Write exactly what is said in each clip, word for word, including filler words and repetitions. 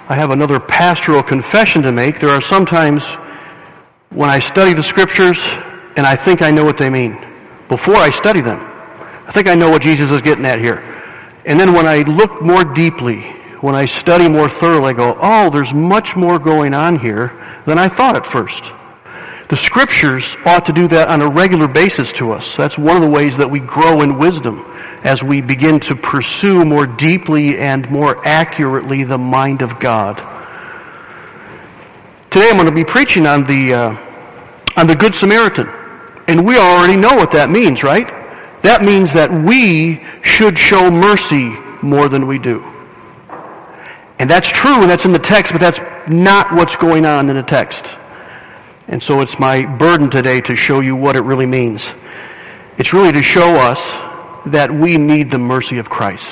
I have another pastoral confession to make. There are some times when I study the Scriptures and I think I know what they mean before I study them. I think I know what Jesus is getting at here. And then when I look more deeply, when I study more thoroughly, I go, oh, there's much more going on here than I thought at first. The Scriptures ought to do that on a regular basis to us. That's one of the ways that we grow in wisdom as we begin to pursue more deeply and more accurately the mind of God. Today I'm going to be preaching on the uh, on the Good Samaritan. And we already know what that means, right? That means that we should show mercy more than we do. And that's true, and that's in the text, but that's not what's going on in the text. And so it's my burden today to show you what it really means. It's really to show us that we need the mercy of Christ.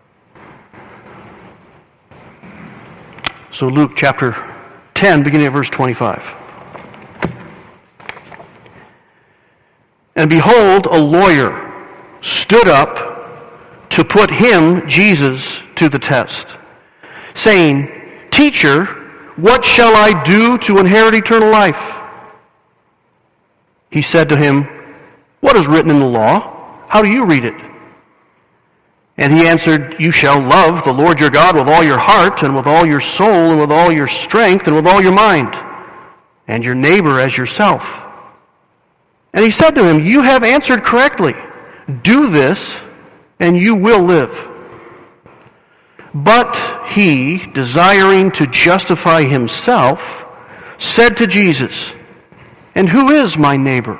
So Luke chapter ten, beginning at verse twenty-five. And behold, a lawyer stood up to put him, Jesus, to the test, saying, Teacher, what shall I do to inherit eternal life? He said to him, What is written in the law? How do you read it? And he answered, You shall love the Lord your God with all your heart, and with all your soul, and with all your strength, and with all your mind, and your neighbor as yourself. And he said to him, You have answered correctly. Do this, and you will live. But he, desiring to justify himself, said to Jesus, And who is my neighbor?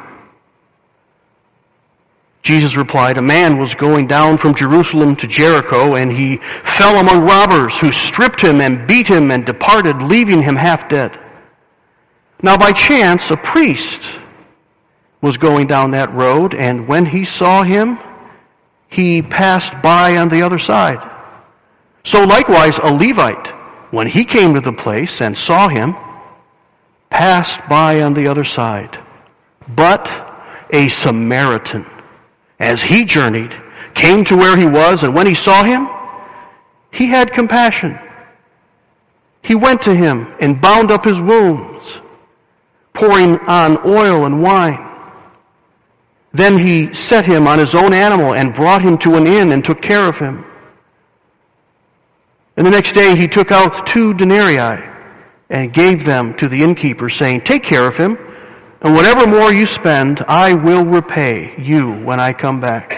Jesus replied, A man was going down from Jerusalem to Jericho, and he fell among robbers, who stripped him and beat him and departed, leaving him half dead. Now by chance a priest was going down that road, and when he saw him, he passed by on the other side. So likewise a Levite, when he came to the place and saw him, passed by on the other side. But a Samaritan, as he journeyed, came to where he was, and when he saw him, he had compassion. He went to him and bound up his wounds, pouring on oil and wine. Then he set him on his own animal and brought him to an inn and took care of him. And the next day he took out two denarii and gave them to the innkeeper, saying, Take care of him, and whatever more you spend, I will repay you when I come back.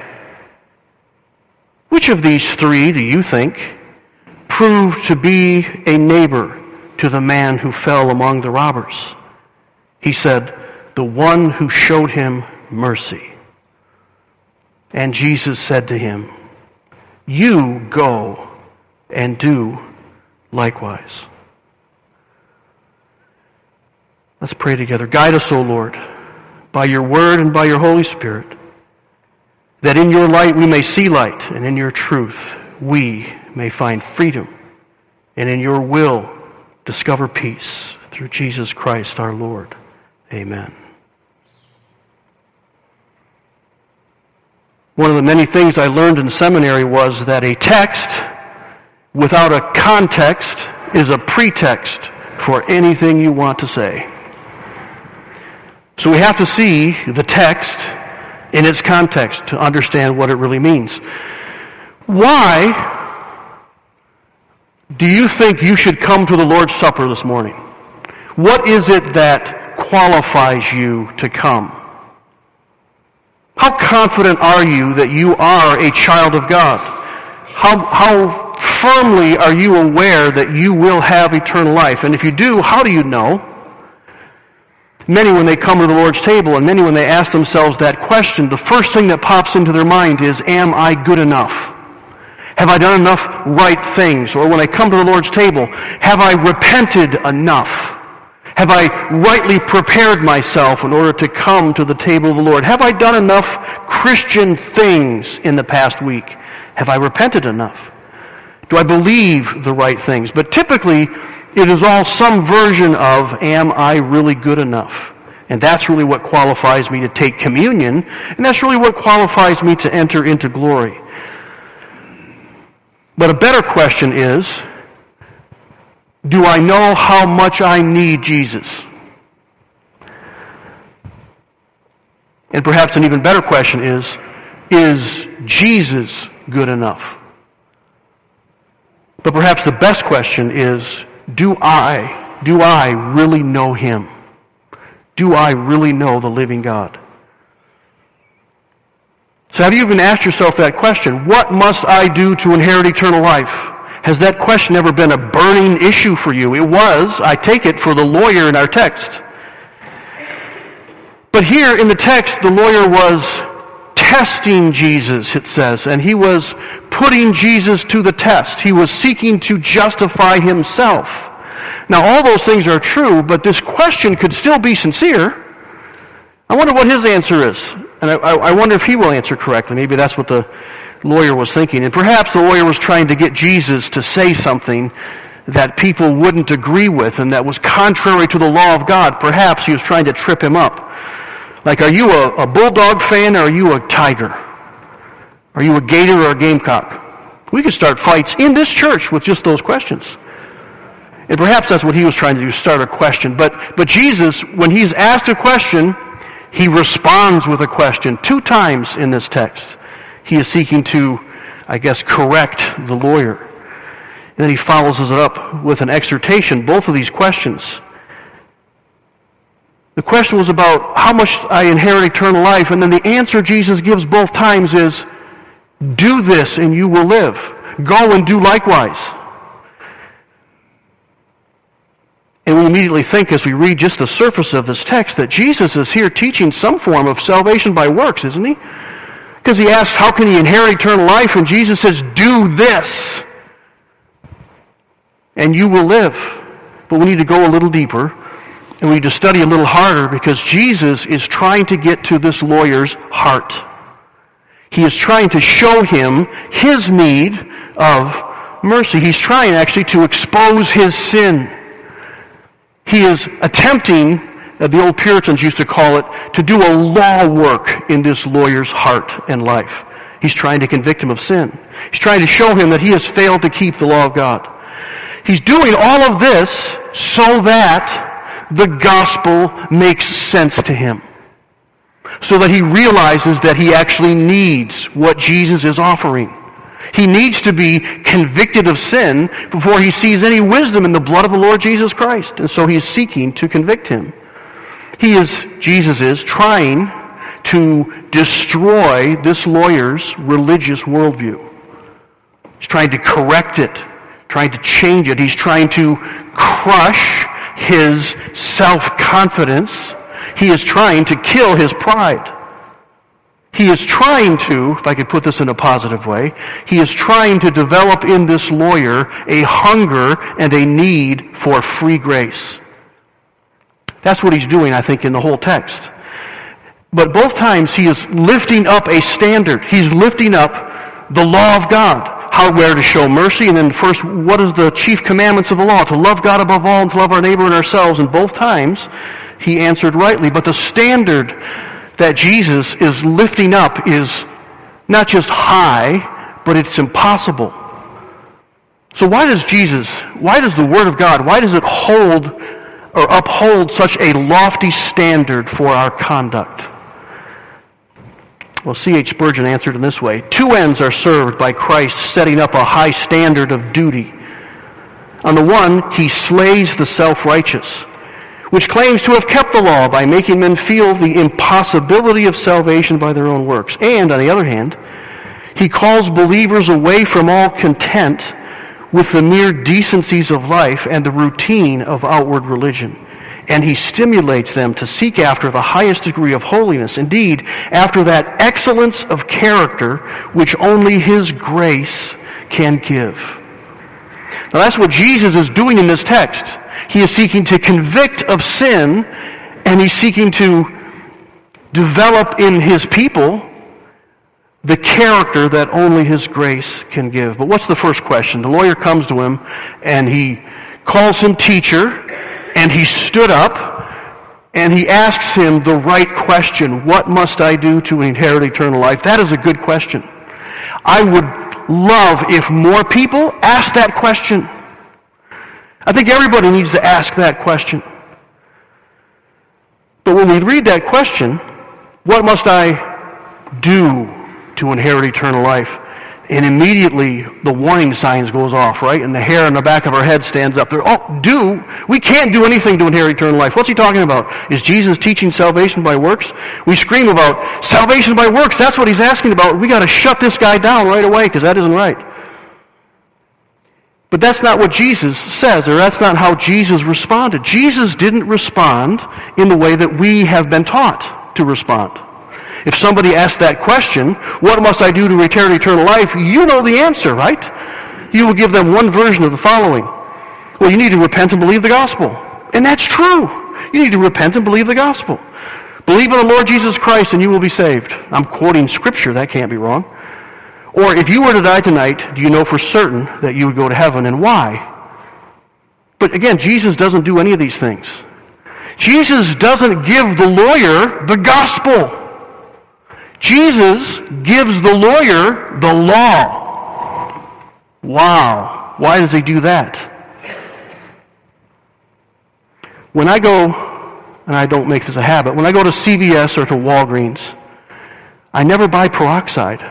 Which of these three do you think proved to be a neighbor to the man who fell among the robbers? He said, The one who showed him mercy. And Jesus said to him, You go and do likewise. Let's pray together. Guide us, O Lord, by your word and by your Holy Spirit, that in your light we may see light, and in your truth we may find freedom, and in your will discover peace through Jesus Christ our Lord. Amen. One of the many things I learned in seminary was that a text without a context is a pretext for anything you want to say. So we have to see the text in its context to understand what it really means. Why do you think you should come to the Lord's Supper this morning? What is it that qualifies you to come? How confident are you that you are a child of God? How, how firmly are you aware that you will have eternal life? And if you do, how do you know? Many, when they come to the Lord's table, and many, when they ask themselves that question, the first thing that pops into their mind is, am I good enough? Have I done enough right things? Or when I come to the Lord's table, have I repented enough? Have I rightly prepared myself in order to come to the table of the Lord? Have I done enough Christian things in the past week? Have I repented enough? Do I believe the right things? But typically, it is all some version of, am I really good enough? And that's really what qualifies me to take communion, and that's really what qualifies me to enter into glory. But a better question is, Do I know how much I need Jesus? And perhaps an even better question is, is Jesus good enough? But perhaps the best question is, do I, do I really know Him? Do I really know the living God? So have you even asked yourself that question? What must I do to inherit eternal life? Has that question ever been a burning issue for you? It was, I take it, for the lawyer in our text. But here in the text, the lawyer was testing Jesus, it says, and he was putting Jesus to the test. He was seeking to justify himself. Now, all those things are true, but this question could still be sincere. I wonder what his answer is. And I, I wonder if he will answer correctly. Maybe that's what the lawyer was thinking. And perhaps the lawyer was trying to get Jesus to say something that people wouldn't agree with and that was contrary to the law of God. Perhaps he was trying to trip him up. Like, are you a, a Bulldog fan or are you a Tiger? Are you a Gator or a Gamecock? We could start fights in this church with just those questions. And perhaps that's what he was trying to do, start a question. But, but Jesus, when he's asked a question, he responds with a question. Two times in this text, he is seeking to, I guess, correct the lawyer. And then he follows it up with an exhortation, both of these questions. The question was about how much I inherit eternal life, and then the answer Jesus gives both times is, do this and you will live. Go and do likewise. And we immediately think, as we read just the surface of this text, that Jesus is here teaching some form of salvation by works, isn't he? Because he asks, how can he inherit eternal life? And Jesus says, do this, and you will live. But we need to go a little deeper, and we need to study a little harder, because Jesus is trying to get to this lawyer's heart. He is trying to show him his need of mercy. He's trying actually to expose his sin. He is attempting, uh, the old Puritans used to call it, to do a law work in this lawyer's heart and life. He's trying to convict him of sin. He's trying to show him that he has failed to keep the law of God. He's doing all of this so that the gospel makes sense to him. So that he realizes that he actually needs what Jesus is offering. He needs to be convicted of sin before he sees any wisdom in the blood of the Lord Jesus Christ. And so he is seeking to convict him. He is, Jesus is, trying to destroy this lawyer's religious worldview. He's trying to correct it, trying to change it. He's trying to crush his self-confidence. He is trying to kill his pride. He is trying to, if I could put this in a positive way, he is trying to develop in this lawyer a hunger and a need for free grace. That's what he's doing, I think, in the whole text. But both times he is lifting up a standard. He's lifting up the law of God. How, where to show mercy, and then first, what is the chief commandments of the law? To love God above all and to love our neighbor and ourselves. And both times he answered rightly. But the standard that Jesus is lifting up is not just high, but it's impossible. So why does Jesus, why does the Word of God, why does it hold or uphold such a lofty standard for our conduct? Well, C H Spurgeon answered in this way. Two ends are served by Christ setting up a high standard of duty. On the one, he slays the self-righteous, which claims to have kept the law by making men feel the impossibility of salvation by their own works. And, on the other hand, he calls believers away from all content with the mere decencies of life and the routine of outward religion. And he stimulates them to seek after the highest degree of holiness, indeed, after that excellence of character which only his grace can give. Now that's what Jesus is doing in this text. He is seeking to convict of sin, and he's seeking to develop in his people the character that only his grace can give. But what's the first question? The lawyer comes to him, and he calls him teacher, and he stood up, and he asks him the right question. What must I do to inherit eternal life? That is a good question. I would love if more people asked that question. I think everybody needs to ask that question. But when we read that question, what must I do to inherit eternal life? And immediately the warning signs goes off, right? And the hair on the back of our head stands up there. Oh, do? We can't do anything to inherit eternal life. What's he talking about? Is Jesus teaching salvation by works? We scream about salvation by works. That's what he's asking about. We got to shut this guy down right away because that isn't right. But that's not what Jesus says, or that's not how Jesus responded. Jesus didn't respond in the way that we have been taught to respond. If somebody asks that question, what must I do to return eternal life? You know the answer, right? You will give them one version of the following. Well, you need to repent and believe the gospel. And that's true. You need to repent and believe the gospel. Believe in the Lord Jesus Christ and you will be saved. I'm quoting scripture, that can't be wrong. Or if you were to die tonight, do you know for certain that you would go to heaven, and why? But again, Jesus doesn't do any of these things. Jesus doesn't give the lawyer the gospel. Jesus gives the lawyer the law. Wow. Why does he do that? When I go, and I don't make this a habit, when I go to C V S or to Walgreens, I never buy peroxide.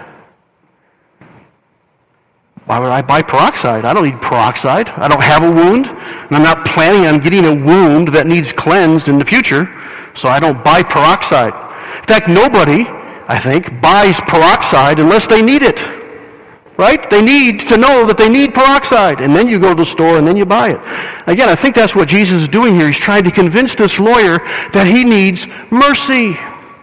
Why would I buy peroxide? I don't need peroxide. I don't have a wound, and I'm not planning on getting a wound that needs cleansed in the future, so I don't buy peroxide. In fact, nobody, I think, buys peroxide unless they need it. Right? They need to know that they need peroxide, and then you go to the store and then you buy it. Again, I think that's what Jesus is doing here. He's trying to convince this lawyer that he needs mercy.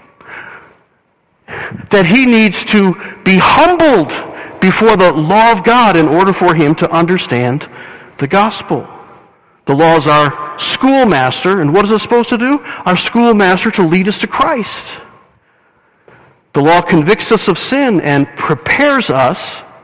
That he needs to be humbled before the law of God in order for him to understand the gospel. The law is our schoolmaster, and what is it supposed to do? Our schoolmaster to lead us to Christ. The law convicts us of sin and prepares us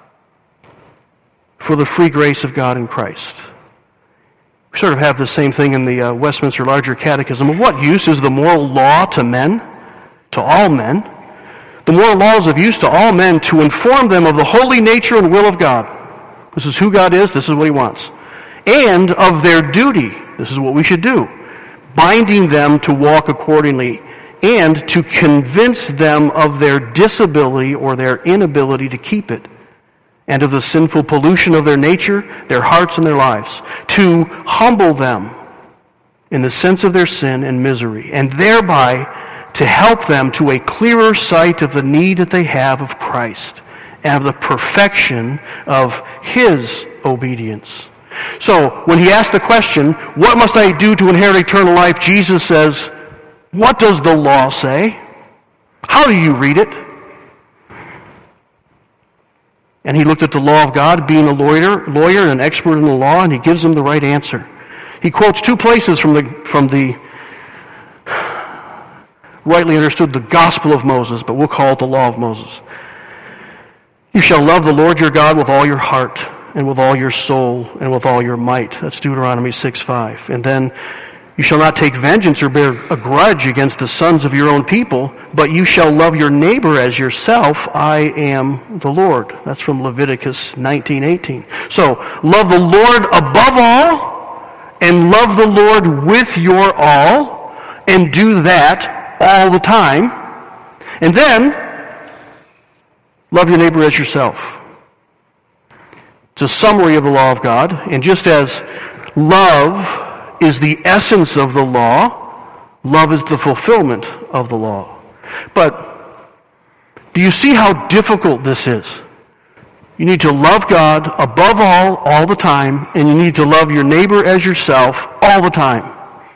for the free grace of God in Christ. We sort of have the same thing in the uh, Westminster Larger Catechism. Of what use is the moral law to men, to all men? The moral law is of use to all men to inform them of the holy nature and will of God. This is who God is, this is what he wants. And of their duty, this is what we should do, binding them to walk accordingly, and to convince them of their disability or their inability to keep it, and of the sinful pollution of their nature, their hearts, and their lives, to humble them in the sense of their sin and misery, and thereby to help them to a clearer sight of the need that they have of Christ and of the perfection of his obedience. So, when he asks the question, what must I do to inherit eternal life? Jesus says, what does the law say? How do you read it? And he looked at the law of God, being a lawyer, lawyer and an expert in the law, and he gives them the right answer. He quotes two places from the, from the rightly understood the gospel of Moses, but we'll call it the law of Moses. You shall love the Lord your God with all your heart, and with all your soul, and with all your might. That's Deuteronomy six five. And then, you shall not take vengeance or bear a grudge against the sons of your own people, but you shall love your neighbor as yourself. I am the Lord. That's from Leviticus nineteen eighteen. So, love the Lord above all, and love the Lord with your all, and do that all the time. And then, love your neighbor as yourself. It's a summary of the law of God, and just as love is the essence of the law, love is the fulfillment of the law. But do you see how difficult this is? You need to love God above all, all the time, and you need to love your neighbor as yourself all the time.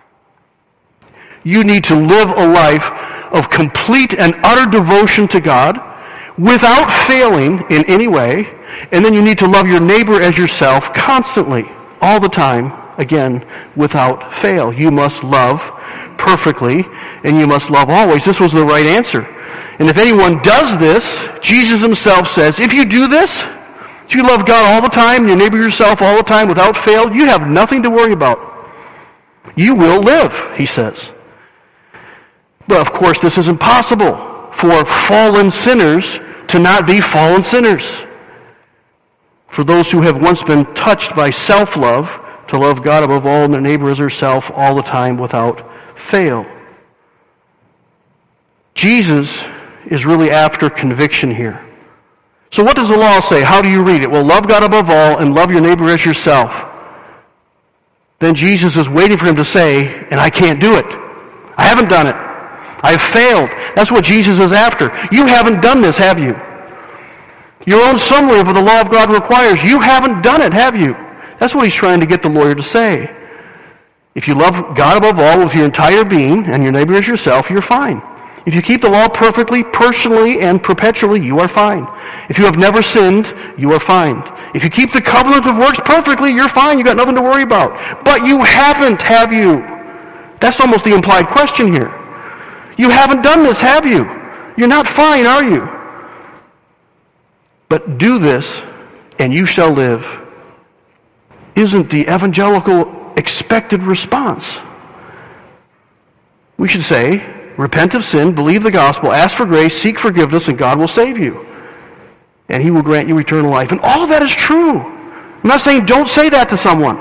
You need to live a life of complete and utter devotion to God without failing in any way, and then you need to love your neighbor as yourself constantly, all the time, again, without fail. You must love perfectly, and you must love always. This was the right answer. And if anyone does this, Jesus himself says, if you do this, if you love God all the time, your neighbor yourself all the time without fail, you have nothing to worry about. You will live, he says. But of course, this is impossible for fallen sinners to not be fallen sinners. For those who have once been touched by self-love to love God above all and their neighbor as herself all the time without fail. Jesus is really after conviction here. So what does the law say? How do you read it? Well, love God above all and love your neighbor as yourself. Then Jesus is waiting for him to say, and I can't do it. I haven't done it. I've failed. That's what Jesus is after. You haven't done this, have you? Your own summary of what the law of God requires. You haven't done it, have you? That's what he's trying to get the lawyer to say. If you love God above all with your entire being and your neighbor as yourself, you're fine. If you keep the law perfectly, personally, and perpetually, you are fine. If you have never sinned, you are fine. If you keep the covenant of works perfectly, you're fine. You've got nothing to worry about. But you haven't, have you? That's almost the implied question here. You haven't done this, have you? You're not fine, are you? But do this, and you shall live, isn't the evangelical expected response. We should say, repent of sin, believe the gospel, ask for grace, seek forgiveness, and God will save you. And he will grant you eternal life. And all of that is true. I'm not saying don't say that to someone.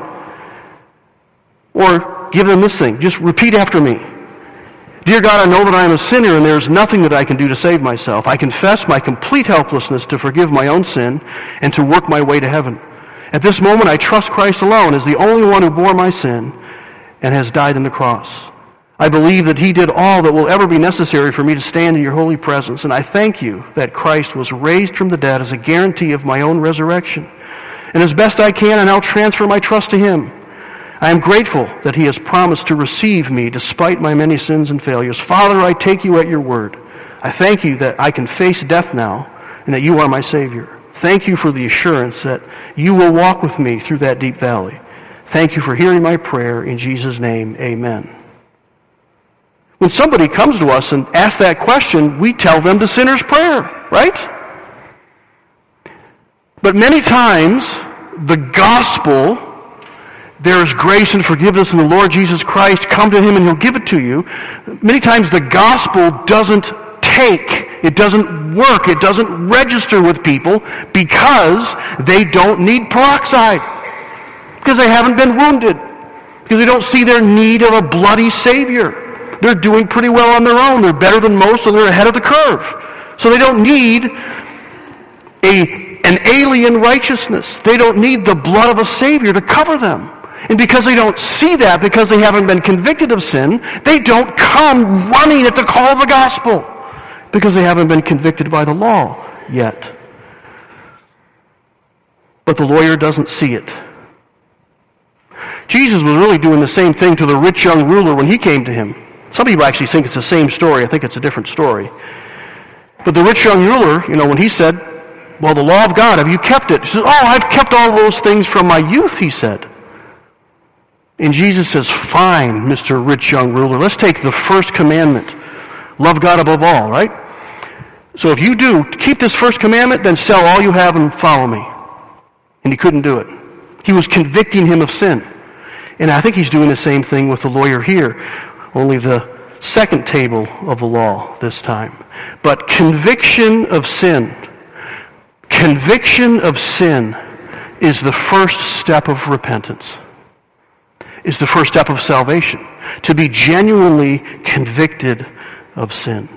Or give them this thing. Just repeat after me. Dear God, I know that I am a sinner and there is nothing that I can do to save myself. I confess my complete helplessness to forgive my own sin and to work my way to heaven. At this moment, I trust Christ alone as the only one who bore my sin and has died on the cross. I believe that he did all that will ever be necessary for me to stand in your holy presence, and I thank you that Christ was raised from the dead as a guarantee of my own resurrection. And as best I can, I now transfer my trust to him. I am grateful that he has promised to receive me despite my many sins and failures. Father, I take you at your word. I thank you that I can face death now and that you are my Savior. Thank you for the assurance that you will walk with me through that deep valley. Thank you for hearing my prayer. In Jesus' name, amen. When somebody comes to us and asks that question, we tell them the sinner's prayer, right? But many times, the gospel, there is grace and forgiveness in the Lord Jesus Christ. Come to him and he'll give it to you. Many times the gospel doesn't take, it doesn't work, it doesn't register with people because they don't need peroxide. Because they haven't been wounded. Because they don't see their need of a bloody Savior. They're doing pretty well on their own. They're better than most, so they're ahead of the curve. So they don't need a, an alien righteousness. They don't need the blood of a Savior to cover them. And because they don't see that, because they haven't been convicted of sin, they don't come running at the call of the gospel. Because they haven't been convicted by the law yet. But the lawyer doesn't see it. Jesus was really doing the same thing to the rich young ruler when he came to him. Some people actually think it's the same story. I think it's a different story. But the rich young ruler, you know, when he said, well, the law of God, have you kept it? He says, oh, I've kept all those things from my youth, he said. And Jesus says, fine, Mister Rich Young Ruler, let's take the first commandment. Love God above all, right? So if you do, keep this first commandment, then sell all you have and follow me. And he couldn't do it. He was convicting him of sin. And I think he's doing the same thing with the lawyer here, only the second table of the law this time. But conviction of sin, conviction of sin is the first step of repentance. Is the first step of salvation. To be genuinely convicted of sin.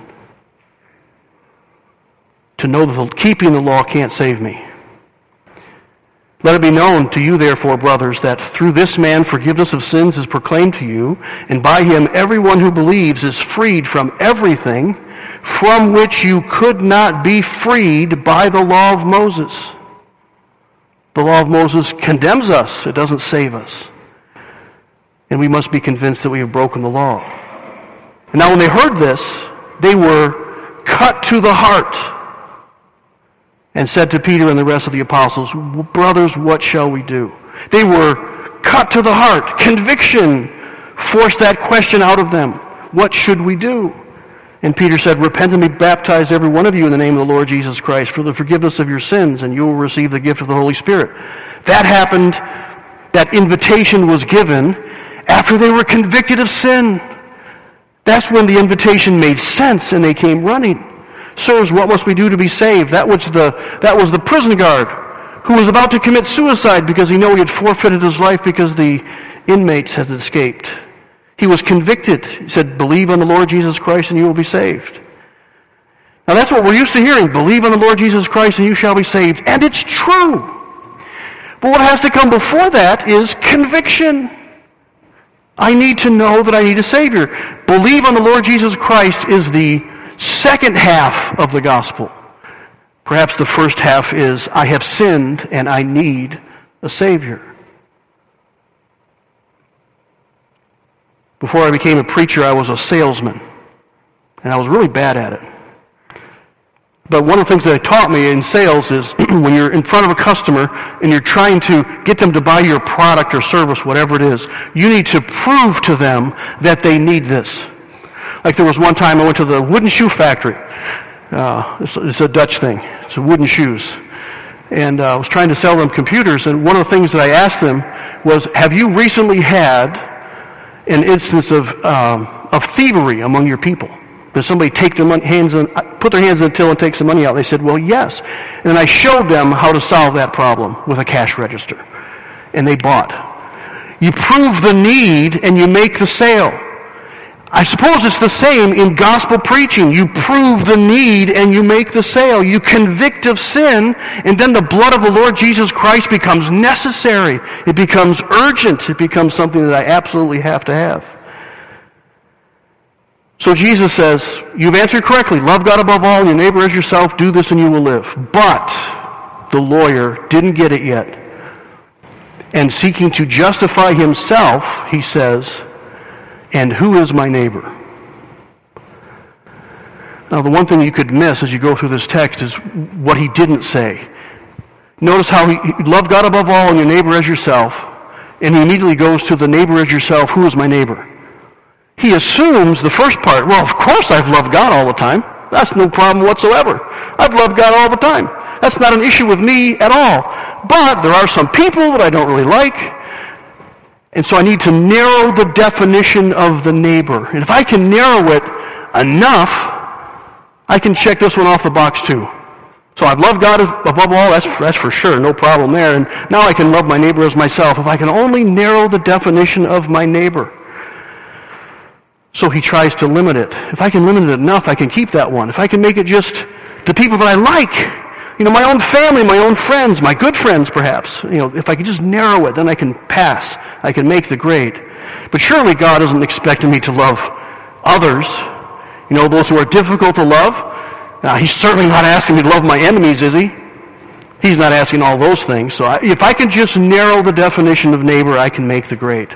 To know that the, keeping the law can't save me. Let it be known to you, therefore, brothers, that through this man forgiveness of sins is proclaimed to you, and by him everyone who believes is freed from everything from which you could not be freed by the law of Moses. The law of Moses condemns us. It doesn't save us. And we must be convinced that we have broken the law. And now when they heard this, they were cut to the heart and said to Peter and the rest of the apostles, brothers, what shall we do? They were cut to the heart. Conviction forced that question out of them. What should we do? And Peter said, repent and be baptized, every one of you, in the name of the Lord Jesus Christ, for the forgiveness of your sins, and you will receive the gift of the Holy Spirit. That happened, that invitation was given after they were convicted of sin. That's when the invitation made sense and they came running. Sirs, what must we do to be saved? That was the, that was the prison guard who was about to commit suicide because he knew he had forfeited his life because the inmates had escaped. He was convicted. He said, believe on the Lord Jesus Christ and you will be saved. Now that's what we're used to hearing. Believe on the Lord Jesus Christ and you shall be saved. And it's true. But what has to come before that is conviction. I need to know that I need a Savior. Believe on the Lord Jesus Christ is the second half of the gospel. Perhaps the first half is, I have sinned and I need a Savior. Before I became a preacher, I was a salesman. And I was really bad at it. But one of the things that it taught me in sales is when you're in front of a customer and you're trying to get them to buy your product or service, whatever it is, you need to prove to them that they need this. Like there was one time I went to the wooden shoe factory. Uh, it's, it's a Dutch thing. It's wooden shoes. And uh, I was trying to sell them computers, and one of the things that I asked them was, have you recently had an instance of um, of thievery among your people? Did somebody take their money, hands in, put their hands in the till and take some money out? They said, well, yes. And then I showed them how to solve that problem with a cash register. And they bought. You prove the need and you make the sale. I suppose it's the same in gospel preaching. You prove the need and you make the sale. You convict of sin, and then the blood of the Lord Jesus Christ becomes necessary. It becomes urgent. It becomes something that I absolutely have to have. So Jesus says, you've answered correctly. Love God above all and your neighbor as yourself. Do this and you will live. But the lawyer didn't get it yet. And seeking to justify himself, he says, and who is my neighbor? Now, the one thing you could miss as you go through this text is what he didn't say. Notice how he, he loved God above all and your neighbor as yourself, and he immediately goes to the neighbor as yourself. Who is my neighbor? He assumes the first part, well, of course I've loved God all the time. That's no problem whatsoever. I've loved God all the time. That's not an issue with me at all. But there are some people that I don't really like, and so I need to narrow the definition of the neighbor. And if I can narrow it enough, I can check this one off the box too. So I've loved God above all, that's, that's for sure, no problem there. And now I can love my neighbor as myself. If I can only narrow the definition of my neighbor. So he tries to limit it. If I can limit it enough, I can keep that one. If I can make it just the people that I like, you know, my own family, my own friends, my good friends perhaps, you know, if I can just narrow it, then I can pass. I can make the grade. But surely God isn't expecting me to love others, you know, those who are difficult to love. Now, he's certainly not asking me to love my enemies, is he? He's not asking all those things. So I, if I can just narrow the definition of neighbor, I can make the grade.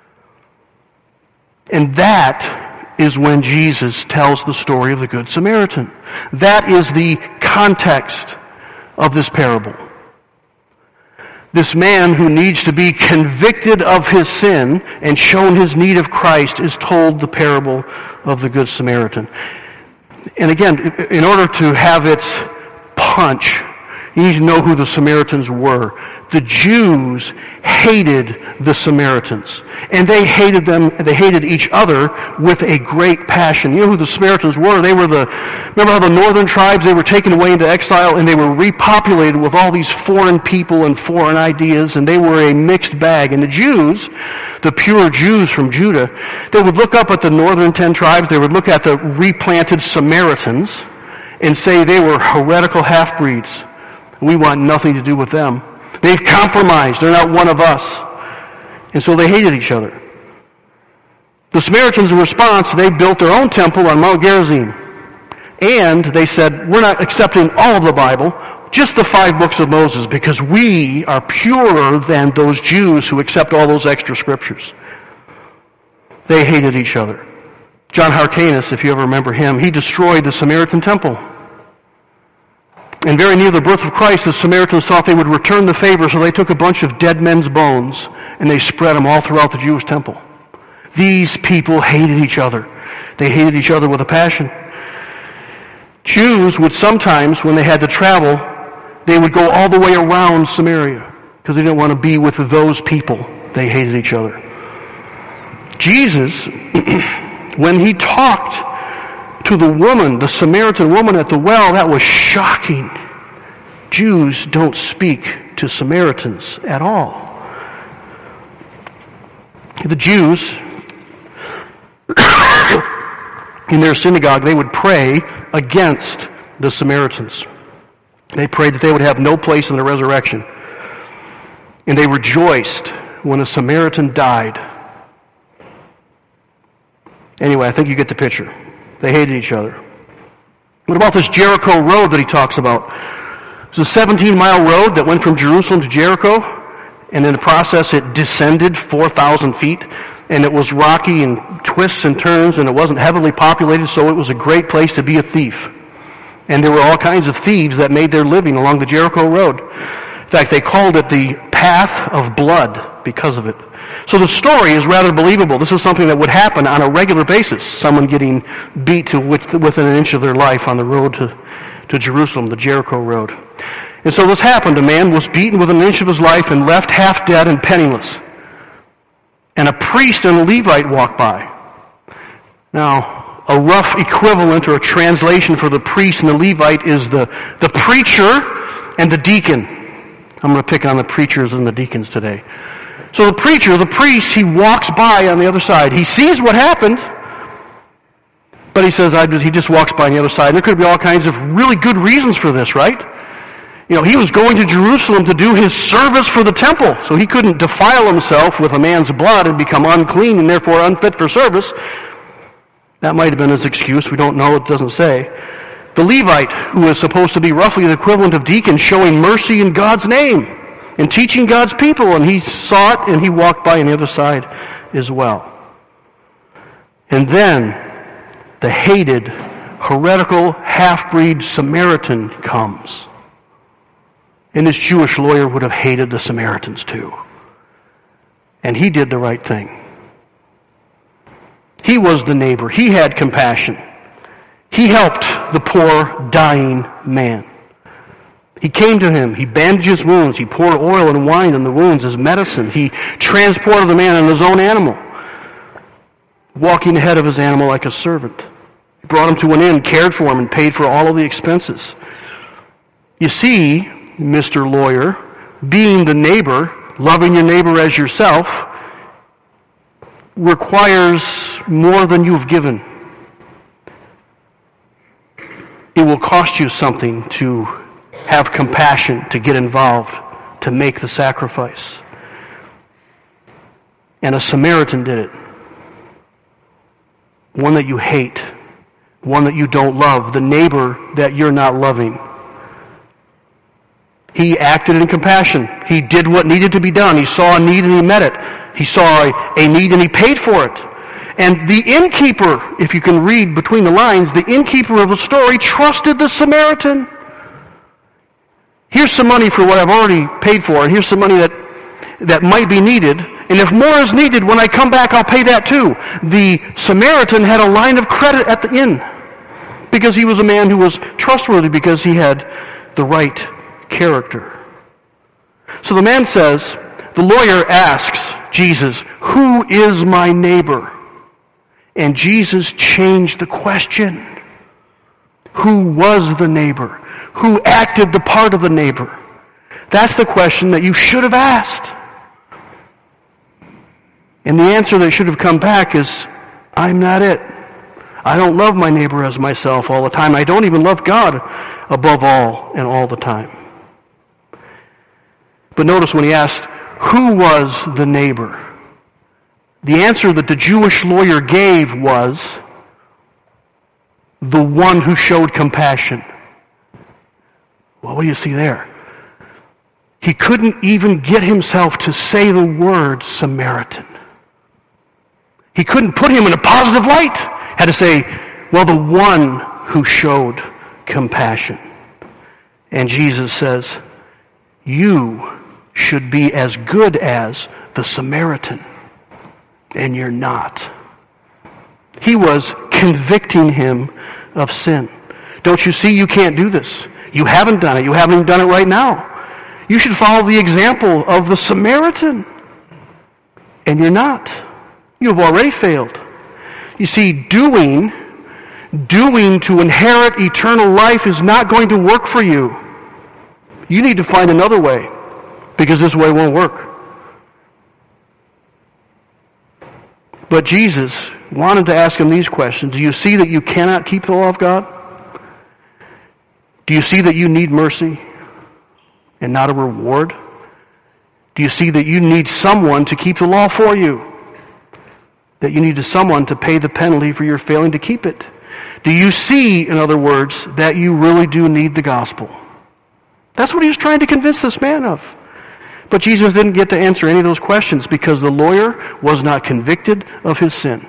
And that is when Jesus tells the story of the Good Samaritan. That is the context of this parable. This man who needs to be convicted of his sin and shown his need of Christ is told the parable of the Good Samaritan. And again, in order to have its punch, you need to know who the Samaritans were. The Jews hated the Samaritans. And they hated them, they hated each other with a great passion. You know who the Samaritans were? They were the, remember how the northern tribes, they were taken away into exile and they were repopulated with all these foreign people and foreign ideas, and they were a mixed bag. And the Jews, the pure Jews from Judah, they would look up at the northern ten tribes, they would look at the replanted Samaritans and say they were heretical half-breeds. We want nothing to do with them. They've compromised. They're not one of us. And so they hated each other. The Samaritans, in response, they built their own temple on Mount Gerizim. And they said, we're not accepting all of the Bible, just the five books of Moses, because we are purer than those Jews who accept all those extra scriptures. They hated each other. John Hyrcanus, if you ever remember him, he destroyed the Samaritan temple. And very near the birth of Christ, the Samaritans thought they would return the favor, so they took a bunch of dead men's bones and they spread them all throughout the Jewish temple. These people hated each other. They hated each other with a passion. Jews would sometimes, when they had to travel, they would go all the way around Samaria because they didn't want to be with those people. They hated each other. Jesus, when he talked to the woman, the Samaritan woman at the well, that was shocking. Jews don't speak to Samaritans at all. The Jews, in their synagogue, they would pray against the Samaritans. They prayed that they would have no place in the resurrection. And they rejoiced when a Samaritan died. Anyway, I think you get the picture. They hated each other. What about this Jericho road that he talks about? It's a seventeen-mile road that went from Jerusalem to Jericho, and in the process it descended four thousand feet, and it was rocky and twists and turns, and it wasn't heavily populated, so it was a great place to be a thief. And there were all kinds of thieves that made their living along the Jericho road. In fact, they called it the Path of Blood because of it. So the story is rather believable. This is something that would happen on a regular basis, someone getting beat to within an inch of their life on the road to, to Jerusalem, the Jericho road. And so this happened. A man was beaten within an inch of his life and left half dead and penniless. And a priest and a Levite walked by. Now, a rough equivalent or a translation for the priest and the Levite is the, the preacher and the deacon. I'm going to pick on the preachers and the deacons today. So the preacher, the priest, he walks by on the other side. He sees what happened, but he says, I just, he just walks by on the other side. And there could be all kinds of really good reasons for this, right? You know, he was going to Jerusalem to do his service for the temple, so he couldn't defile himself with a man's blood and become unclean and therefore unfit for service. That might have been his excuse. We don't know. It doesn't say. The Levite, who is supposed to be roughly the equivalent of deacon, showing mercy in God's name and teaching God's people, and he saw it and he walked by on the other side as well. And then the hated, heretical, half-breed Samaritan comes. And this Jewish lawyer would have hated the Samaritans too. And he did the right thing. He was the neighbor. He had compassion. He helped the poor, dying man. He came to him. He bandaged his wounds. He poured oil and wine on the wounds as medicine. He transported the man on his own animal, walking ahead of his animal like a servant. He brought him to an inn, cared for him, and paid for all of the expenses. You see, Mister Lawyer, being the neighbor, loving your neighbor as yourself, requires more than you've given. It will cost you something to have compassion, to get involved, to make the sacrifice. And a Samaritan did it. One that you hate, one that you don't love, the neighbor that you're not loving. He acted in compassion. He did what needed to be done. He saw a need and he met it. He saw a, a need and he paid for it. And the innkeeper, if you can read between the lines, the innkeeper of the story trusted the Samaritan. Here's some money for what I've already paid for, and here's some money that, that might be needed. And if more is needed, when I come back, I'll pay that too. The Samaritan had a line of credit at the inn because he was a man who was trustworthy, because he had the right character. So the man says, the lawyer asks Jesus, who is my neighbor? And Jesus changed the question. Who was the neighbor? Who acted the part of the neighbor? That's the question that you should have asked. And the answer that should have come back is, I'm not it. I don't love my neighbor as myself all the time. I don't even love God above all and all the time. But notice when he asked, who was the neighbor? The answer that the Jewish lawyer gave was, the one who showed compassion. Well, what do you see there? He couldn't even get himself to say the word Samaritan. He couldn't put him in a positive light. Had to say, well, the one who showed compassion. And Jesus says, you should be as good as the Samaritan. And you're not. He was convicting him of sin. Don't you see, you can't do this. You haven't done it. You haven't even done it right now. You should follow the example of the Samaritan. And you're not. You've already failed. You see, doing, doing to inherit eternal life is not going to work for you. You need to find another way. because this way won't work. But Jesus wanted to ask him these questions. Do you see that you cannot keep the law of God? Do you see that you need mercy and not a reward? Do you see that you need someone to keep the law for you? That you need someone to pay the penalty for your failing to keep it? Do you see, in other words, that you really do need the gospel? That's what he was trying to convince this man of. But Jesus didn't get to answer any of those questions because the lawyer was not convicted of his sin.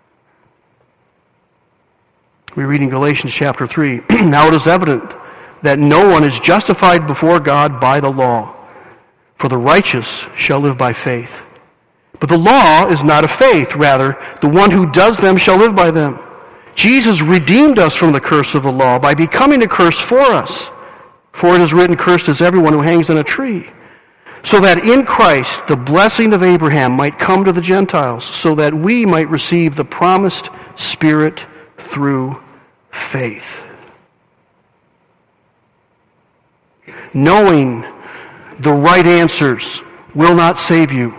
We read in Galatians chapter three, now it is evident that no one is justified before God by the law, for the righteous shall live by faith. But the law is not of faith, rather, the one who does them shall live by them. Jesus redeemed us from the curse of the law by becoming a curse for us. For it is written, cursed is everyone who hangs on a tree. So that in Christ the blessing of Abraham might come to the Gentiles, so that we might receive the promised Spirit through faith. Knowing the right answers will not save you.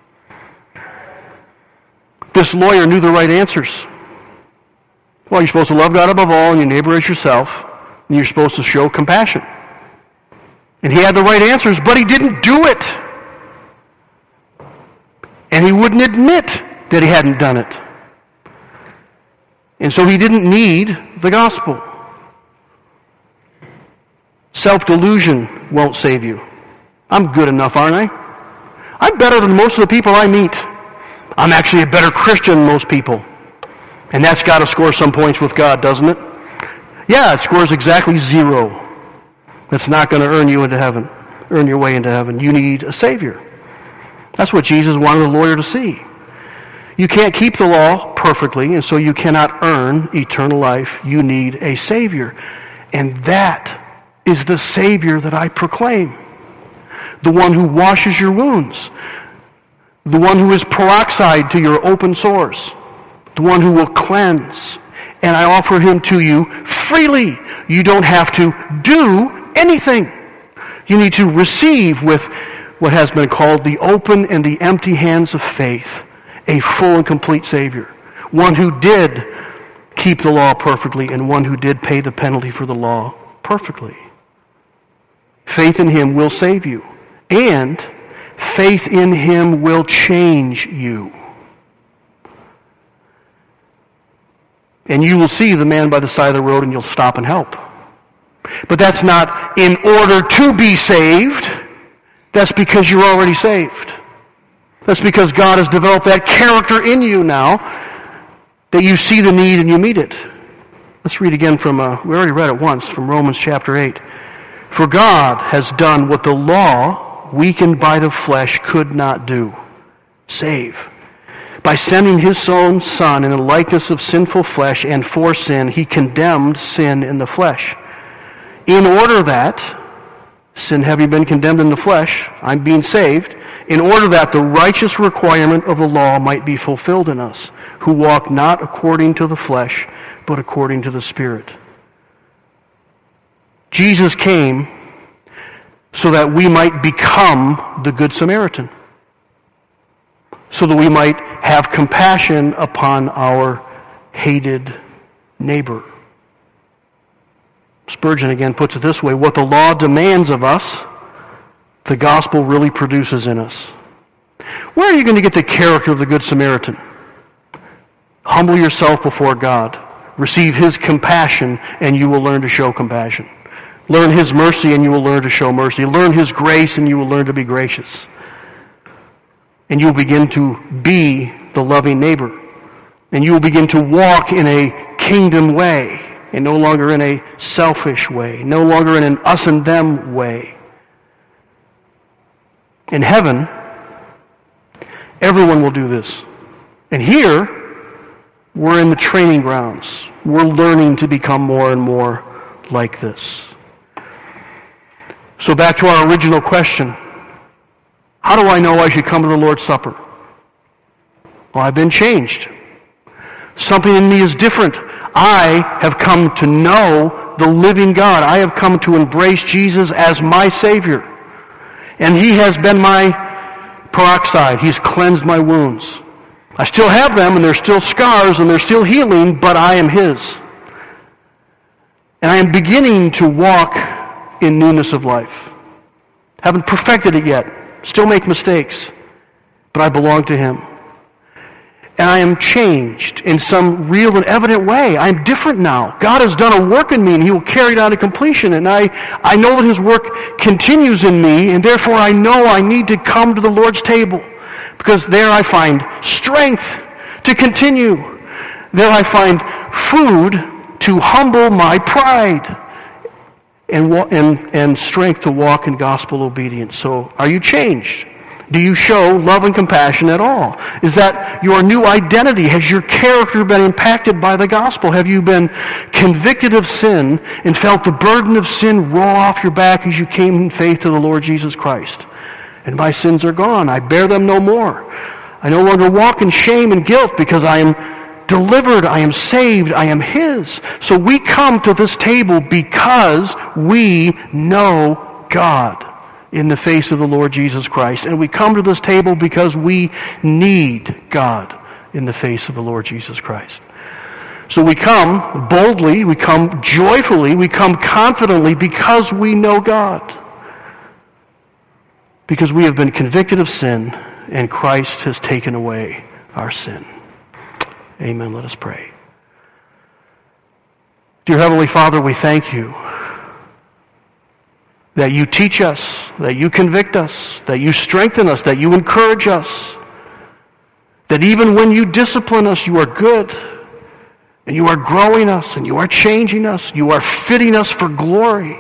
This lawyer knew the right answers. Well, you're supposed to love God above all and your neighbor as yourself, and you're supposed to show compassion. And he had the right answers, but he didn't do it. And he wouldn't admit that he hadn't done it. And so he didn't need the gospel. Self-delusion won't save you. I'm good enough, aren't I? I'm better than most of the people I meet. I'm actually a better Christian than most people. And that's got to score some points with God, doesn't it? Yeah, it scores exactly zero. That's not going to earn you into heaven, earn your way into heaven. You need a Savior. That's what Jesus wanted the lawyer to see. You can't keep the law perfectly, and so you cannot earn eternal life. You need a Savior. And that is the Savior that I proclaim. The one who washes your wounds. The one who is peroxide to your open sores. The one who will cleanse. And I offer him to you freely. You don't have to do anything. You need to receive with what has been called the open and the empty hands of faith, a full and complete Savior. One who did keep the law perfectly and one who did pay the penalty for the law perfectly. Faith in him will save you. And faith in him will change you. And you will see the man by the side of the road and you'll stop and help. But that's not in order to be saved. That's because you're already saved. That's because God has developed that character in you now that you see the need and you meet it. Let's read again from, uh, we already read it once, from Romans chapter eight. For God has done what the law, weakened by the flesh, could not do. Save. By sending his own Son in the likeness of sinful flesh, and for sin, he condemned sin in the flesh. In order that, sin having been condemned in the flesh, I'm being saved, in order that the righteous requirement of the law might be fulfilled in us, who walk not according to the flesh, but according to the Spirit. Jesus came so that we might become the Good Samaritan, so that we might have compassion upon our hated neighbor. Spurgeon again puts it this way, what the law demands of us, the gospel really produces in us. Where are you going to get the character of the Good Samaritan? Humble yourself before God. Receive his compassion and you will learn to show compassion. Learn his mercy and you will learn to show mercy. Learn his grace and you will learn to be gracious. And you will begin to be the loving neighbor. And you will begin to walk in a kingdom way. And no longer in a selfish way. No longer in an us and them way. In heaven, everyone will do this. And here, we're in the training grounds. We're learning to become more and more like this. So back to our original question. How do I know I should come to the Lord's Supper? Well, I've been changed. Something in me is different. I have come to know the living God. I have come to embrace Jesus as my Savior. And he has been my peroxide. He's cleansed my wounds. I still have them, and they're still scars, and they're still healing, but I am his. And I am beginning to walk in newness of life. Haven't perfected it yet. Still make mistakes. But I belong to him. And I am changed in some real and evident way. I am different now. God has done a work in me, and he will carry it out to completion. And I, I know that his work continues in me, and therefore I know I need to come to the Lord's table. Because there I find strength to continue. There I find food to humble my pride. And, and, and strength to walk in gospel obedience. So, are you changed? Do you show love and compassion at all? Is that your new identity? Has your character been impacted by the gospel? Have you been convicted of sin and felt the burden of sin roll off your back as you came in faith to the Lord Jesus Christ? And my sins are gone. I bear them no more. I no longer walk in shame and guilt because I am delivered. I am saved. I am his. So we come to this table because we know God in the face of the Lord Jesus Christ. And we come to this table because we need God in the face of the Lord Jesus Christ. So we come boldly, we come joyfully, we come confidently because we know God. Because we have been convicted of sin and Christ has taken away our sin. Amen. Let us pray. Dear Heavenly Father, we thank you that you teach us, that you convict us, that you strengthen us, that you encourage us, that even when you discipline us, you are good, and you are growing us, and you are changing us, you are fitting us for glory.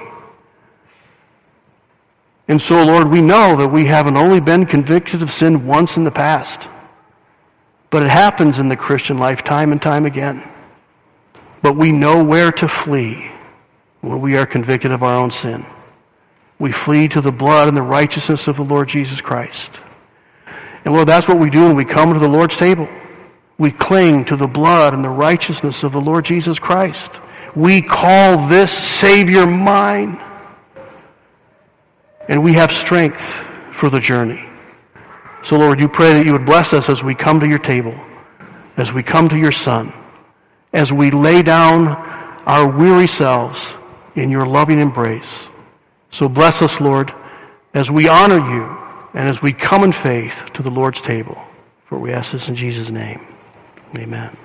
And so, Lord, we know that we haven't only been convicted of sin once in the past, but it happens in the Christian life time and time again. But we know where to flee when we are convicted of our own sin. We flee to the blood and the righteousness of the Lord Jesus Christ. And Lord, that's what we do when we come to the Lord's table. We cling to the blood and the righteousness of the Lord Jesus Christ. We call this Savior mine. And we have strength for the journey. So Lord, you pray that you would bless us as we come to your table, as we come to your Son, as we lay down our weary selves in your loving embrace. So bless us, Lord, as we honor you and as we come in faith to the Lord's table. For we ask this in Jesus' name. Amen.